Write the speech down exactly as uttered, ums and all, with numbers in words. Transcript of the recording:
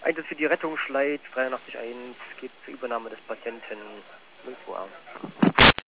Einsatz für die Rettung, Schleit dreiundachtzig eins geht zur Übernahme des Patienten null zwei.